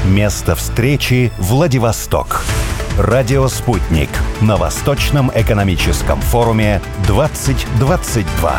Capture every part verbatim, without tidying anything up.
Место встречи Владивосток. Радио «Спутник» на Восточном экономическом форуме двадцать двадцать два.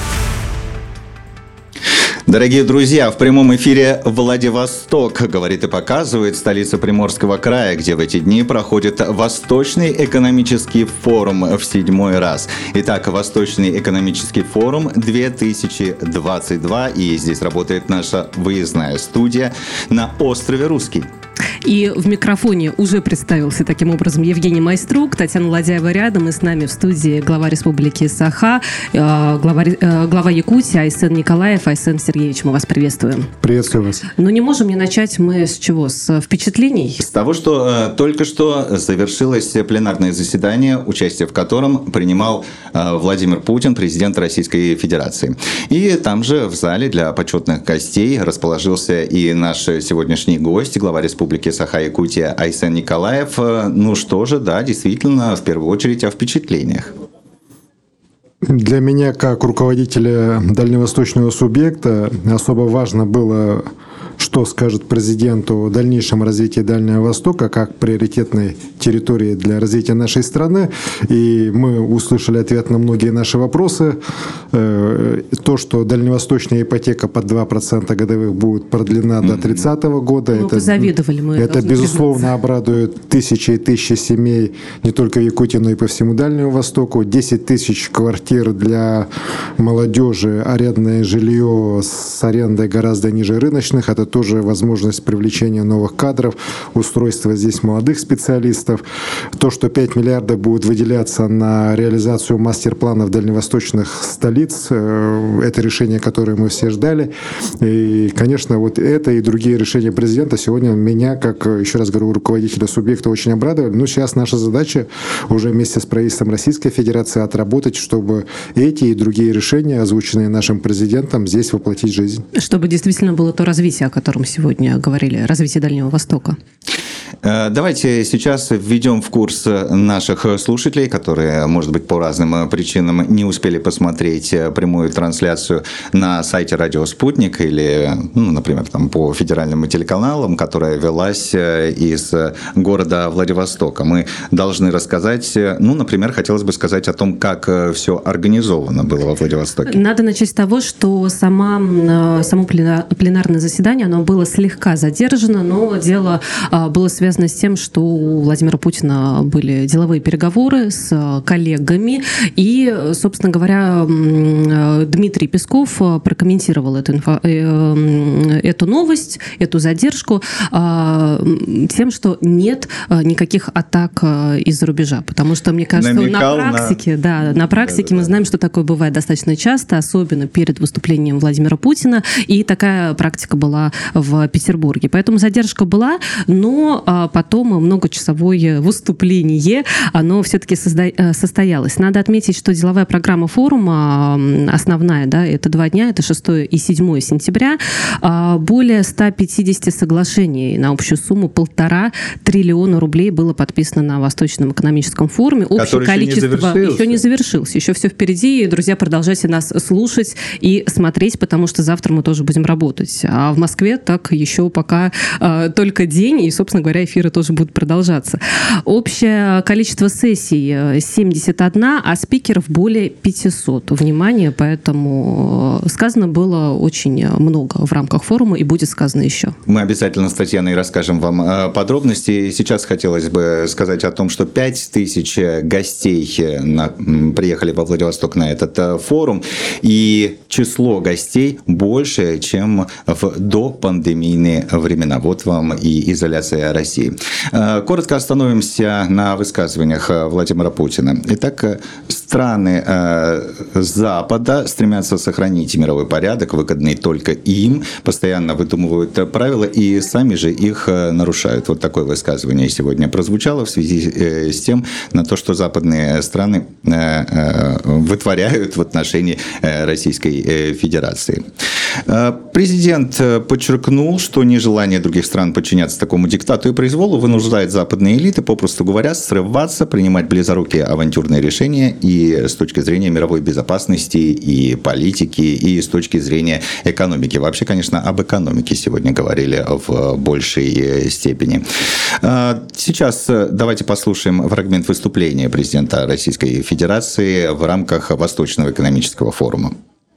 Дорогие друзья, в прямом эфире Владивосток говорит и показывает, столица Приморского края, где в эти дни проходит Восточный экономический форум в седьмой раз. Итак, Восточный экономический форум две тысячи двадцать два, и здесь работает наша выездная студия на острове Русский. И в микрофоне уже представился таким образом Евгений Майструк, Татьяна Ладяева рядом, и с нами в студии глава Республики Саха, глава, глава Якутии Айсен Николаев. Айсен Сергеевич, мы вас приветствуем. Приветствую вас. Но не можем не начать мы с чего? С впечатлений? С того, что э, только что завершилось пленарное заседание, участие в котором принимал э, Владимир Путин, президент Российской Федерации. И там же в зале для почетных гостей расположился и наш сегодняшний гость, глава Республики Саха-Якутия Айсен Николаев. Ну что же, да, действительно, в первую очередь о впечатлениях. Для меня, как руководителя дальневосточного субъекта, особо важно было, что скажет президенту о дальнейшем развитии Дальнего Востока как приоритетной территории для развития нашей страны. И мы услышали ответ на многие наши вопросы. То, что дальневосточная ипотека под два процента годовых будет продлена mm-hmm. до тридцатого года, мы это, завидовали, мы это безусловно обрадует тысячи и тысячи семей не только в Якутии, но и по всему Дальнему Востоку. десять тысяч квартир для молодежи, арендное жилье с арендой гораздо ниже рыночных. Это тоже возможность привлечения новых кадров, устройства здесь молодых специалистов. То, что пять миллиардов будет выделяться на реализацию мастер-планов дальневосточных столиц, это решение, которое мы все ждали. И, конечно, вот это и другие решения президента сегодня меня, как, еще раз говорю, руководителя субъекта, очень обрадовали. Но сейчас наша задача уже вместе с правительством Российской Федерации отработать, чтобы эти и другие решения, озвученные нашим президентом, здесь воплотить в жизнь. Чтобы действительно было то развитие, о котором сегодня говорили, развитие Дальнего Востока. Давайте сейчас введем в курс наших слушателей, которые, может быть, по разным причинам не успели посмотреть прямую трансляцию на сайте «Радио Спутник» или, ну, например, там, по федеральным телеканалам, которая велась из города Владивостока. Мы должны рассказать, ну, например, хотелось бы сказать о том, как все организовано было во Владивостоке. Надо начать с того, что сама, само пленарное заседание, оно было слегка задержано, но дело было связано с тем, что у Владимира Путина были деловые переговоры с коллегами, и, собственно говоря, Дмитрий Песков прокомментировал эту, инфо, эту новость, эту задержку тем, что нет никаких атак из-за рубежа, потому что, мне кажется, Намекал на практике, на... Да, на практике да, да, мы знаем, что такое бывает достаточно часто, особенно перед выступлением Владимира Путина, и такая практика была в Петербурге. Поэтому задержка была, но потом многочасовое выступление, оно все-таки состоялось. Надо отметить, что деловая программа форума основная, да, это два дня, это шестое и седьмое сентября, более ста пятидесяти соглашений на общую сумму полтора триллиона рублей было подписано на Восточном экономическом форуме. Общее количество еще не, еще не завершился, еще все впереди. И, друзья, продолжайте нас слушать и смотреть, потому что завтра мы тоже будем работать. А в Москве так еще пока э, только день, и, собственно говоря, эфиры тоже будут продолжаться. Общее количество сессий семьдесят одна, а спикеров более пятисот. Внимание, поэтому сказано было очень много в рамках форума, и будет сказано еще. Мы обязательно с Татьяной расскажем вам подробности. Сейчас хотелось бы сказать о том, что пять тысяч гостей на, приехали во Владивосток на этот форум, и число гостей больше, чем в допандемийные времена. Вот вам и изоляция России. Коротко остановимся на высказываниях Владимира Путина. Итак, страны Запада стремятся сохранить мировой порядок, выгодный только им, постоянно выдумывают правила и сами же их нарушают. Вот такое высказывание сегодня прозвучало в связи с тем, на то, что западные страны вытворяют в отношении Российской Федерации. Президент подчеркнул, что нежелание других стран подчиняться такому диктату и произволу вынуждает западные элиты, попросту говоря, срываться, принимать близорукие авантюрные решения и и с точки зрения мировой безопасности, и политики, и с точки зрения экономики. Вообще, конечно, об экономике сегодня говорили в большей степени. Сейчас давайте послушаем фрагмент выступления президента Российской Федерации в рамках Восточного экономического форума.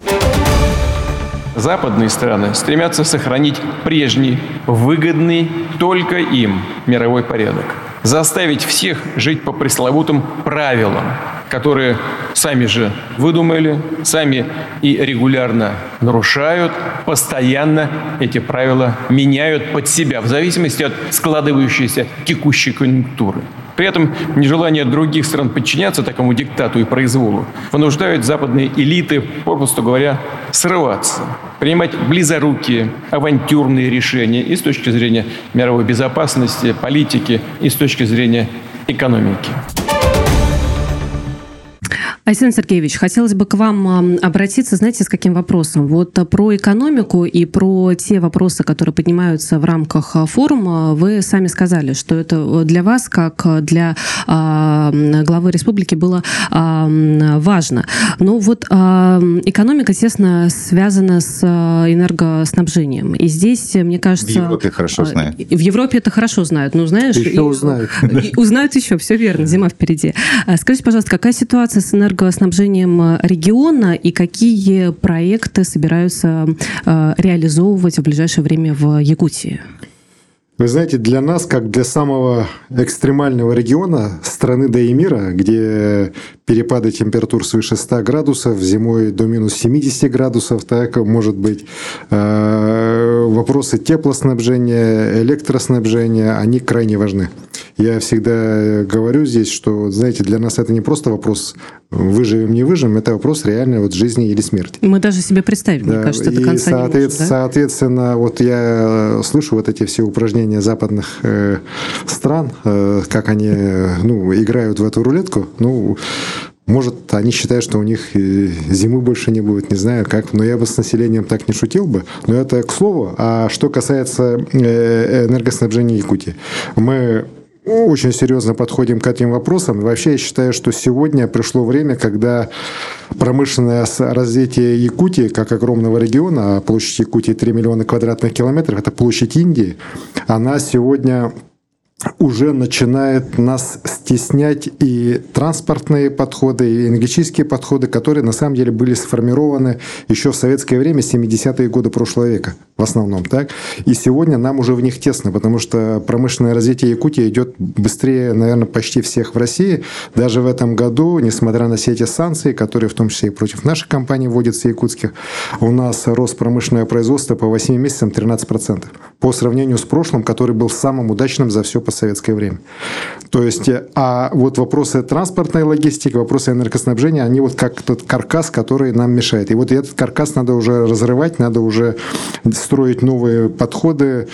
Западные страны стремятся сохранить прежний, выгодный только им мировой порядок. Заставить всех жить по пресловутым правилам, которые сами же выдумали, сами и регулярно нарушают, постоянно эти правила меняют под себя в зависимости от складывающейся текущей конъюнктуры. При этом нежелание других стран подчиняться такому диктату и произволу вынуждают западные элиты, попросту говоря, срываться, принимать близорукие, авантюрные решения и с точки зрения мировой безопасности, политики, и с точки зрения экономики. Айсен Сергеевич, хотелось бы к вам обратиться, знаете, с каким вопросом? Вот про экономику и про те вопросы, которые поднимаются в рамках форума, вы сами сказали, что это для вас, как для главы республики, было важно. Но вот экономика тесно связана с энергоснабжением. И здесь, мне кажется... В Европе хорошо знают. В Европе это хорошо знают. Ну, знаешь... Еще узнают. Узнают еще, все верно, зима впереди. Скажите, пожалуйста, какая ситуация с энергоснабжением региона и какие проекты собираются э, реализовывать в ближайшее время в Якутии? Вы знаете, для нас, как для самого экстремального региона страны, да и мира, где перепады температур свыше ста градусов, зимой до минус семидесяти градусов, так может быть, вопросы теплоснабжения, электроснабжения, они крайне важны. Я всегда говорю здесь, что, знаете, для нас это не просто вопрос выживем, не выживем, это вопрос реально вот жизни или смерти. Мы даже себе представить, да, мне кажется, до конца и не можем, да? Соответственно, вот я слышу вот эти все упражнения западных э, стран, э, как они ну, играют в эту рулетку, ну, может, они считают, что у них зимы больше не будет, не знаю как, но я бы с населением так не шутил бы, но это к слову. А что касается энергоснабжения Якутии, мы очень серьезно подходим к этим вопросам. Вообще, я считаю, что сегодня пришло время, когда промышленное развитие Якутии, как огромного региона, а площадь Якутии три миллиона квадратных километров, это площадь Индии, она сегодня уже начинает нас стеснять и транспортные подходы, и энергетические подходы, которые на самом деле были сформированы еще в советское время, семидесятые годы прошлого века в основном. Так? И сегодня нам уже в них тесно, потому что промышленное развитие Якутии идет быстрее, наверное, почти всех в России. Даже в этом году, несмотря на все эти санкции, которые в том числе и против наших компаний вводятся якутских, у нас рост промышленного производства по восьми месяцам тринадцать процентов. По сравнению с прошлым, который был самым удачным за все постсоветское время. То есть, а вот вопросы транспортной логистики, вопросы энергоснабжения, они вот как тот каркас, который нам мешает. И вот этот каркас надо уже разрывать, надо уже строить новые подходы,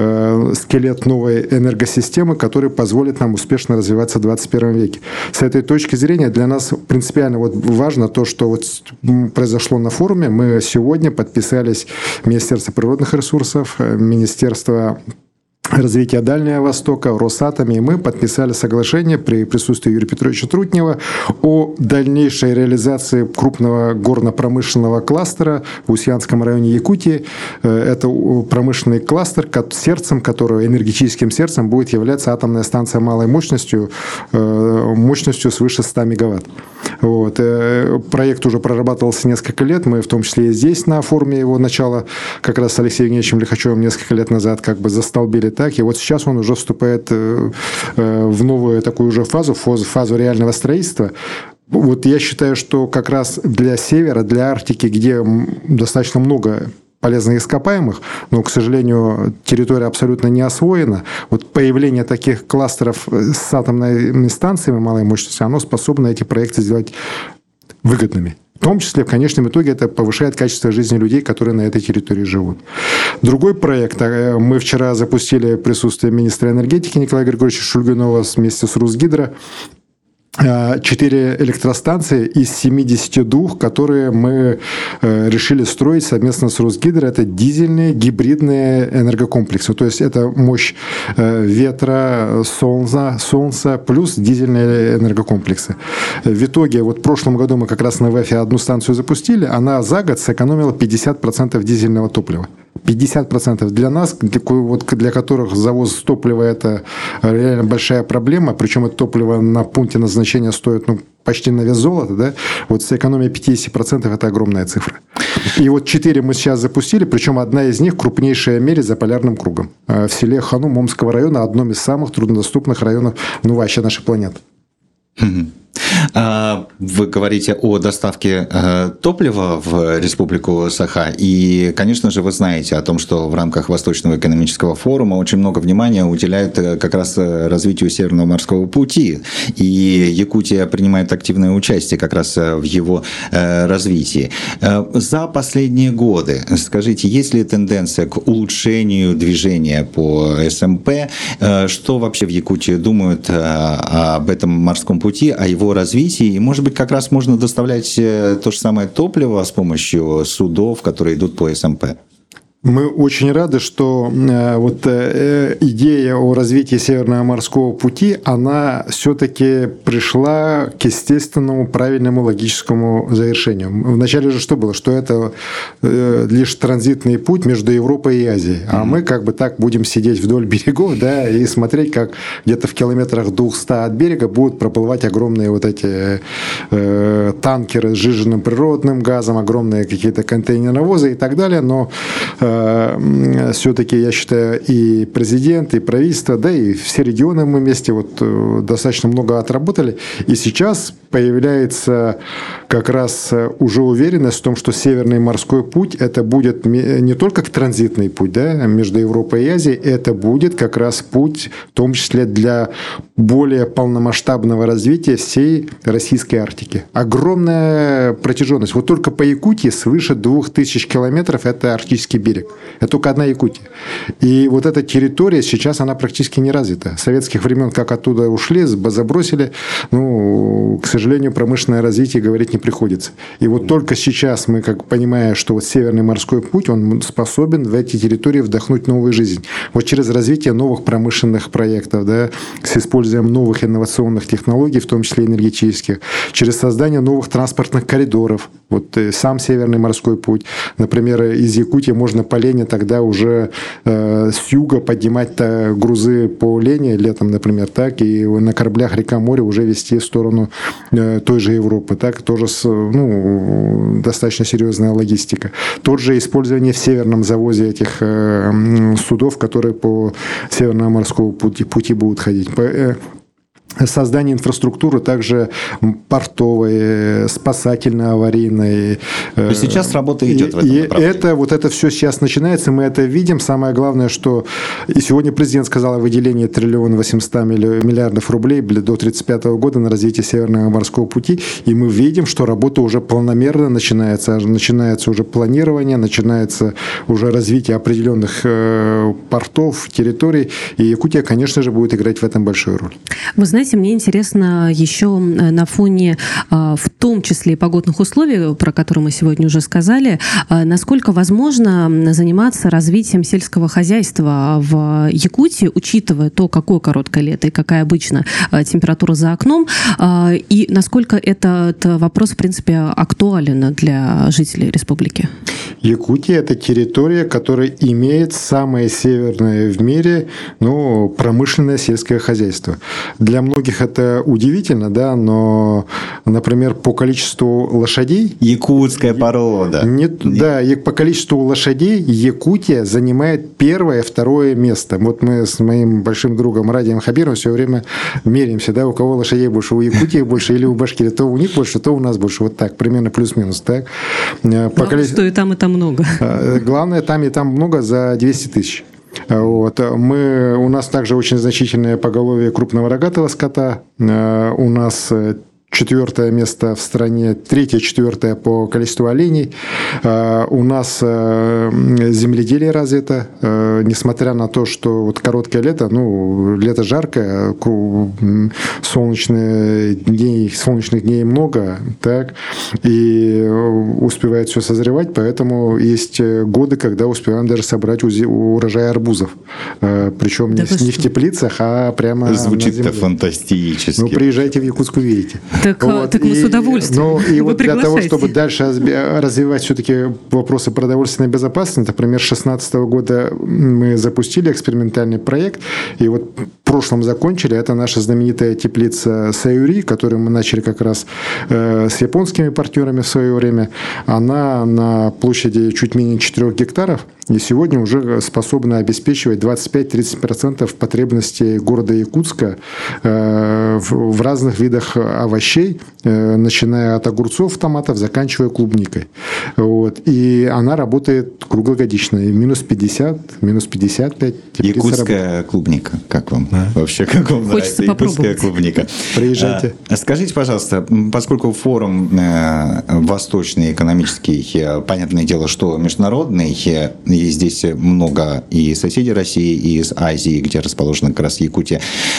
э, скелет новой энергосистемы, который позволит нам успешно развиваться в двадцать первом веке. С этой точки зрения для нас принципиально вот важно то, что вот произошло на форуме. Мы сегодня подписались Министерство природных ресурсов, Министерство развития Дальнего Востока, Росатоме, и мы подписали соглашение при присутствии Юрия Петровича Трутнева о дальнейшей реализации крупного горно-промышленного кластера в Устьянском районе Якутии. Это промышленный кластер, сердцем которого, энергетическим сердцем будет являться атомная станция малой мощностью, мощностью свыше ста мегаватт. Вот. Проект уже прорабатывался несколько лет, мы в том числе и здесь на форуме его начала как раз с Алексеем Евгеньевичем Лихачевым несколько лет назад как бы застолбили так, и вот сейчас он уже вступает в новую такую же фазу, фазу реального строительства. Вот я считаю, что как раз для севера, для Арктики, где достаточно много полезных ископаемых, но, к сожалению, территория абсолютно не освоена. Вот появление таких кластеров с атомными станциями малой мощности, оно способно эти проекты сделать выгодными. В том числе, в конечном итоге, это повышает качество жизни людей, которые на этой территории живут. Другой проект. Мы вчера запустили присутствие министра энергетики Николая Григорьевича Шульгунова вместе с Русгидро. четыре электростанции из семидесяти двух, которые мы решили строить совместно с Росгидро. Это дизельные гибридные энергокомплексы. То есть это мощь ветра, солнца, солнца плюс дизельные энергокомплексы. В итоге, вот в прошлом году мы как раз на ВЭФе одну станцию запустили, она за год сэкономила пятьдесят процентов дизельного топлива. пятьдесят процентов для нас, для, вот, для которых завоз топлива – это реально большая проблема, причем это топливо на пункте назначения стоит ну, почти на вес золота, да? Вот с экономией пятьдесят процентов – это огромная цифра. И вот четыре мы сейчас запустили, причем одна из них – крупнейшая в мире за полярным кругом. В селе Ханум Омского района, одном из самых труднодоступных районов, ну, вообще нашей планеты. Вы говорите о доставке топлива в Республику Саха, и, конечно же, вы знаете о том, что в рамках Восточного экономического форума очень много внимания уделяют как раз развитию Северного морского пути, и Якутия принимает активное участие как раз в его развитии. За последние годы, скажите, есть ли тенденция к улучшению движения по СМП? Что вообще в Якутии думают об этом морском пути, о его развитии, и, может быть, как раз можно доставлять то же самое топливо с помощью судов, которые идут по СМП? Мы очень рады, что э, вот э, идея о развитии Северного морского пути, она все-таки пришла к естественному, правильному, логическому завершению. Вначале же что было? Что это э, лишь транзитный путь между Европой и Азией. А mm-hmm. мы как бы так будем сидеть вдоль берегов, да, и смотреть, как где-то в километрах двухстах от берега будут проплывать огромные вот эти э, танкеры с сжиженным природным газом, огромные какие-то контейнеровозы и так далее. Но э, все-таки, я считаю, и президент, и правительство, да, и все регионы мы вместе вот достаточно много отработали. И сейчас появляется как раз уже уверенность в том, что Северный морской путь – это будет не только транзитный путь, да, между Европой и Азией, это будет как раз путь, в том числе для более полномасштабного развития всей российской Арктики. Огромная протяженность. Вот только по Якутии свыше двух тысяч километров – это арктический берег. Это только одна Якутия. И вот эта территория сейчас, она практически не развита. С советских времен, как оттуда ушли, забросили, ну, к сожалению, промышленное развитие говорить не приходится. И вот только сейчас мы, как понимая, что вот Северный морской путь, он способен в эти территории вдохнуть новую жизнь. Вот через развитие новых промышленных проектов, да, с использованием новых инновационных технологий, в том числе энергетических, через создание новых транспортных коридоров. Вот сам Северный морской путь. Например, из Якутии можно по Лене тогда уже э, с юга поднимать грузы по Лене летом, например, так, и на кораблях река-море уже везти в сторону э, той же Европы. Так, тоже с, ну, достаточно серьезная логистика. Тот же использование в северном завозе этих э, судов, которые по Северному морскому пути, пути будут ходить. Создание инфраструктуры также портовой, спасательно-аварийной. То есть сейчас работа идет и, в этом и направлении. это, вот это все сейчас начинается, мы это видим. Самое главное, что и сегодня президент сказал о выделении триллиона восемьсот миллиардов рублей до тридцать пятого года на развитие Северного морского пути, и мы видим, что работа уже планомерно начинается, начинается уже планирование, начинается уже развитие определенных портов, территорий, и Якутия, конечно же, будет играть в этом большую роль. Вы знаете, мне интересно еще на фоне, в том числе и погодных условий, про которые мы сегодня уже сказали, насколько возможно заниматься развитием сельского хозяйства в Якутии, учитывая то, какое короткое лето и какая обычно температура за окном, и насколько этот вопрос, в принципе, актуален для жителей республики? Якутия – это территория, которая имеет самое северное в мире, ну, промышленное сельское хозяйство. Для многих это удивительно, да, но, например, по количеству лошадей... Якутская порода. Нет, да, и по количеству лошадей Якутия занимает первое, второе место. Вот мы с моим большим другом Радием Хабировым все время меряемся, да, у кого лошадей больше, у Якутии больше или у Башкирии. То у них больше, то у нас больше. Вот так, примерно плюс-минус. Так. По количеству... что и там, и там много. Главное, там и там много за двести тысяч. Вот. Мы, у нас также очень значительное поголовье крупного рогатого скота. У нас четвертое место в стране, третье, четвертое по количеству оленей. У нас земледелие развито, несмотря на то, что вот короткое лето, ну, лето жаркое, солнечных дней, солнечных дней много, так, и успевает все созревать, поэтому есть годы, когда успеваем даже собрать урожай арбузов. Причем да не, не в теплицах, а прямо звучит-то фантастически. Ну, приезжайте в Якутск, увидите. Так, вот, так мы и, с удовольствием. Ну, и Вы вот для того, чтобы дальше развивать все-таки вопросы продовольственной безопасности, например, с две тысячи шестнадцатого года мы запустили экспериментальный проект, и вот в прошлом закончили. Это наша знаменитая теплица Саюри, которую мы начали как раз э, с японскими партнерами в свое время. Она на площади чуть менее четырех гектаров. И сегодня уже способна обеспечивать двадцать пять - тридцать процентов потребностей города Якутска э, в, в разных видах овощей, э, начиная от огурцов, томатов, заканчивая клубникой. Вот. И она работает круглогодично. И минус пятьдесят, минус пятьдесят пять. Якутская работает. Клубника. Как вам? Да. Вообще, как вам Хочется нравится якутская клубника? Приезжайте. А, скажите, пожалуйста, поскольку форум э, восточный, экономический, э, понятное дело, что международный, э, и здесь много и соседей России, и из Азии, где расположена как раз Якутия.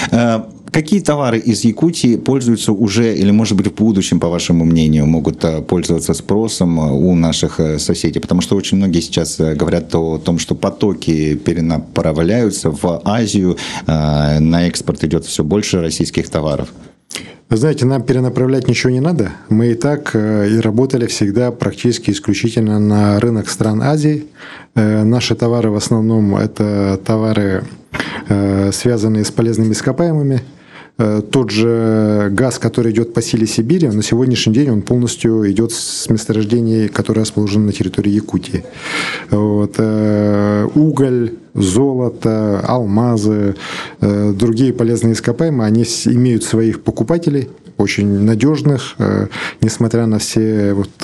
Какие товары из Якутии пользуются уже, или, может быть, в будущем, по вашему мнению, могут пользоваться спросом у наших соседей? Потому что очень многие сейчас говорят о том, что потоки перенаправляются в Азию, на экспорт идет все больше российских товаров. Вы знаете, нам перенаправлять ничего не надо. Мы и так и работали всегда практически исключительно на рынок стран Азии. Наши товары в основном это товары, связанные с полезными ископаемыми. Тот же газ, который идет по силе Сибири, на сегодняшний день он полностью идет с месторождений, которые расположены на территории Якутии. Вот. Уголь, золото, алмазы, другие полезные ископаемые, они имеют своих покупателей, очень надежных, несмотря на все, вот,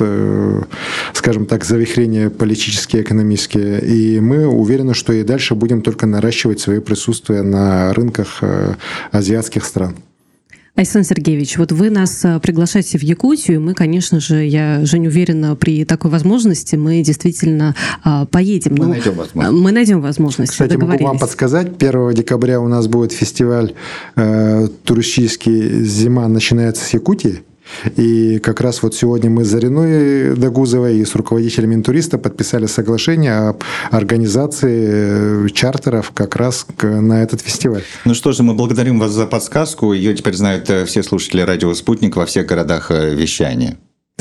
скажем так, завихрения политические, экономические. И мы уверены, что и дальше будем только наращивать свое присутствие на рынках азиатских стран. Айсан Сергеевич, вот вы нас приглашаете в Якутию, и мы, конечно же, я, Жень, уверена, при такой возможности мы действительно а, поедем. Мы ну, найдем возможность. Мы найдем возможность. Кстати, могу вам подсказать, первого декабря у нас будет фестиваль э, туристический «Зима начинается с Якутии». И как раз вот сегодня мы с Зариной Дагузовой и с руководителями Интуриста подписали соглашение об организации чартеров как раз на этот фестиваль. Ну что же, мы благодарим вас за подсказку. Ее теперь знают все слушатели радио «Спутник» во всех городах вещания.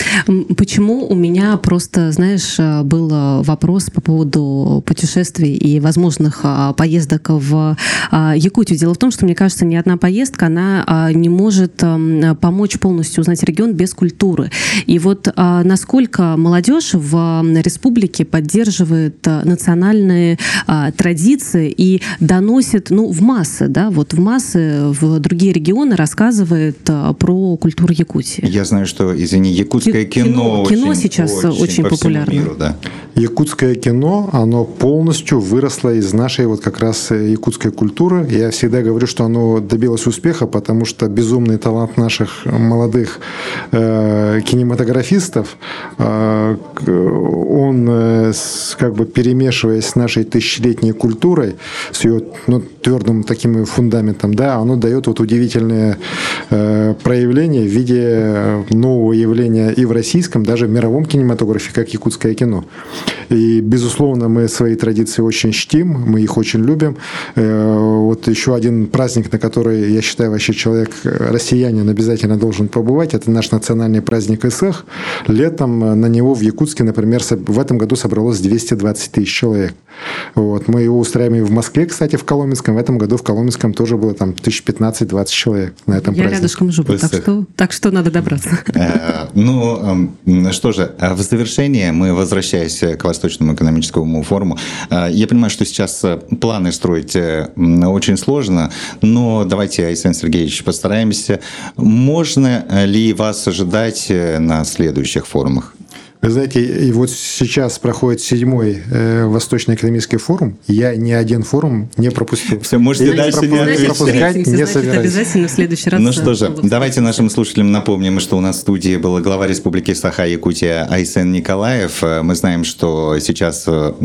Почему у меня просто, знаешь, был вопрос по поводу путешествий и возможных поездок в Якутию. Дело в том, что, мне кажется, ни одна поездка, она не может помочь полностью узнать регион без культуры. И вот насколько молодежь в республике поддерживает национальные традиции и доносит, ну, в массы, да, вот в массы, в другие регионы рассказывает про культуру Якутии. Я знаю, что, извини, якутское кино, кино, кино очень, сейчас очень, очень по популярно. Миру, да. Якутское кино, оно полностью выросло из нашей вот как раз якутской культуры. Я всегда говорю, что оно добилось успеха, потому что безумный талант наших молодых э, кинематографистов, э, он э, с, как бы перемешиваясь с нашей тысячелетней культурой, с ее, ну, твердым таким фундаментом, да, оно дает вот удивительные э, проявления в виде нового явления и в российском, даже в мировом кинематографе, как якутское кино. И, безусловно, мы свои традиции очень чтим, мы их очень любим. Вот еще один праздник, на который, я считаю, вообще человек, россиянин, обязательно должен побывать, это наш национальный праздник Исэх. Летом на него в Якутске, например, в этом году собралось двести двадцать тысяч человек. Вот. Мы его устраиваем в Москве, кстати, в Коломенском. В этом году в Коломенском тоже было там тысяч пятнадцать-двадцать человек на этом я празднике. Я рядышком живу, так что, так что надо добраться. Ну, что же, в завершение мы, возвращаясь к Восточному экономическому форуму, я понимаю, что сейчас планы строить очень сложно, но давайте, Айсан Сергеевич, постараемся. Можно ли вас ожидать на следующих форумах? Вы знаете, и вот сейчас проходит седьмой э, Восточный экономический форум. Я ни один форум не пропустил. Все, можете дальше не пропускать, не собираюсь. Обязательно в следующий раз. Ну что же, давайте нашим слушателям напомним, что у нас в студии был глава Республики Саха-Якутия Айсен Николаев. Мы знаем, что сейчас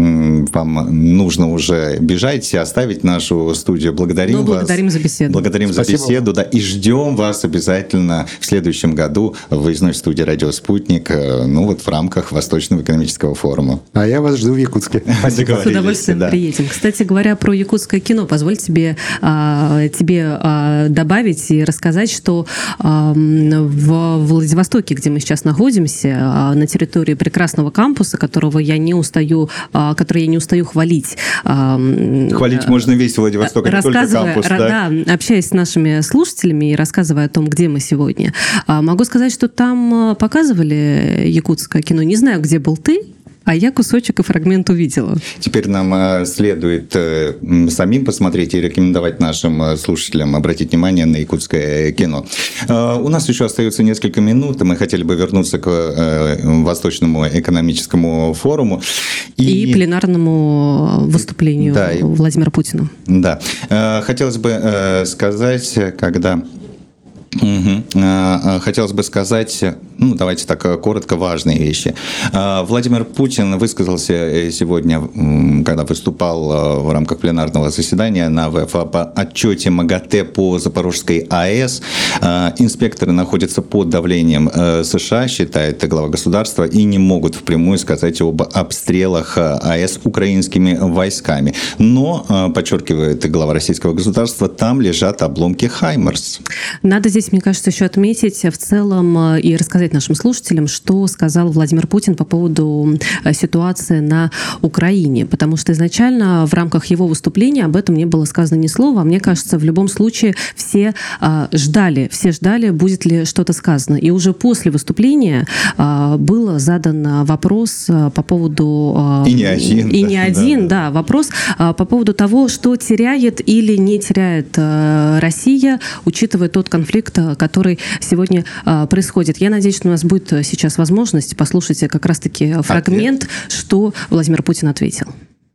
вам нужно уже бежать, оставить нашу студию. Благодарим ну, вас. Благодарим за беседу. Благодарим Спасибо. за беседу, да, и ждем вас обязательно в следующем году в выездной студии «Радио Спутник», ну вот в рамках Восточного экономического форума. А я вас жду в Якутске. Спасибо. С удовольствием да. приедем. Кстати говоря, про якутское кино, позволь тебе, а, тебе а, добавить и рассказать, что а, в Владивостоке, где мы сейчас находимся, а, на территории прекрасного кампуса, которого я не устаю, а, который я не устаю хвалить. А, Хвалить а, можно весь Владивосток, не только кампус. Да? Да, общаясь с нашими слушателями и рассказывая о том, где мы сегодня, а, могу сказать, что там показывали якутское кино. Не знаю, где был ты, а я кусочек и фрагмент увидела. Теперь нам следует самим посмотреть и рекомендовать нашим слушателям обратить внимание на якутское кино. У нас еще остается несколько минут, мы хотели бы вернуться к Восточному экономическому форуму. И, и пленарному выступлению да, Владимира Путина. Да. Хотелось бы сказать, когда... Угу. Хотелось бы сказать, ну, давайте так коротко, важные вещи. Владимир Путин высказался сегодня, когда выступал в рамках пленарного заседания на ВФ по отчете МАГАТЭ по Запорожской АЭС. Инспекторы находятся под давлением США, считает глава государства, и не могут впрямую сказать об обстрелах АЭС украинскими войсками. Но, подчеркивает глава российского государства, там лежат обломки «Хаймерс». Надо здесь, мне кажется, еще отметить в целом и рассказать нашим слушателям, что сказал Владимир Путин по поводу ситуации на Украине. Потому что изначально в рамках его выступления об этом не было сказано ни слова. Мне кажется, в любом случае все ждали, все ждали, будет ли что-то сказано. И уже после выступления был задан вопрос по поводу... И не один. И не один, да, да, вопрос по поводу того, что теряет или не теряет Россия, учитывая тот конфликт, который сегодня а, происходит. Я надеюсь, что у нас будет сейчас возможность послушать как раз-таки фрагмент, Ответ. Что Владимир Путин ответил.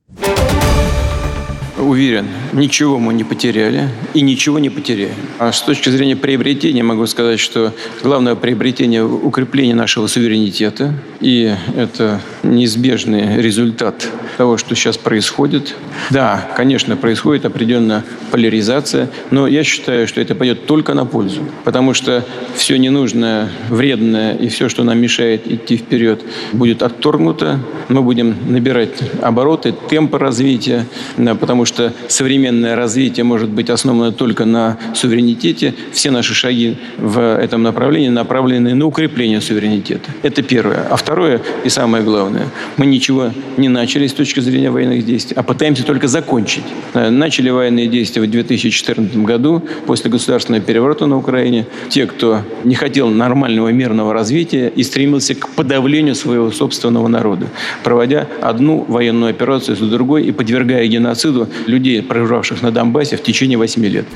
Уверен, ничего мы не потеряли и ничего не потеряем. А с точки зрения приобретения могу сказать, что главное приобретение – укрепление нашего суверенитета. И это неизбежный результат того, что сейчас происходит. Да, конечно, происходит определенная поляризация, но я считаю, что это пойдет только на пользу. Потому что все ненужное, вредное и все, что нам мешает идти вперед, будет отторгнуто. Мы будем набирать обороты, темпы развития, потому что что современное развитие может быть основано только на суверенитете. Все наши шаги в этом направлении направлены на укрепление суверенитета. Это первое. А второе и самое главное, мы ничего не начали с точки зрения военных действий, а пытаемся только закончить. Начали военные действия в две тысячи четырнадцатом году, после государственного переворота на Украине. Те, кто не хотел нормального мирного развития и стремился к подавлению своего собственного народа, проводя одну военную операцию за другой и подвергая геноциду людей, проживавших на Донбассе в течение восьми лет.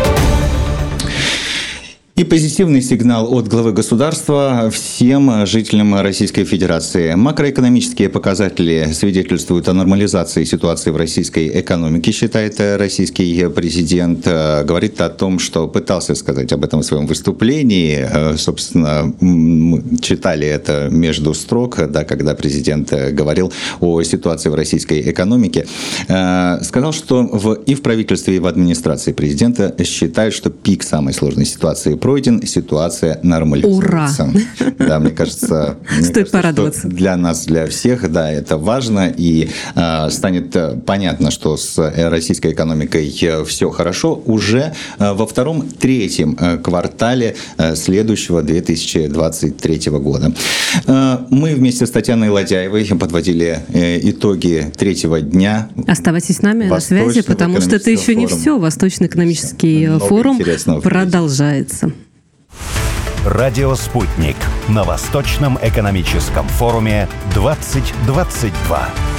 И позитивный сигнал от главы государства всем жителям Российской Федерации. Макроэкономические показатели свидетельствуют о нормализации ситуации в российской экономике, считает российский президент. Говорит о том, что пытался сказать об этом в своем выступлении. Собственно, мы читали это между строк, да, когда президент говорил о ситуации в российской экономике. Сказал, что в, и в правительстве, и в администрации президента считают, что пик самой сложной ситуации пройден, ситуация нормализуется. Ура! Да, мне кажется, мне стоит кажется, порадоваться. Для нас, для всех, да, это важно, и э, станет понятно, что с российской экономикой все хорошо уже э, во втором-третьем квартале э, следующего две тысячи двадцать третьего года. Э, мы вместе с Татьяной Ладяевой подводили э, итоги третьего дня. Оставайтесь с нами на связи, потому что это еще не все. Восточный экономический Много форум продолжается. Радио «Спутник» на Восточном экономическом форуме двадцать двадцать два.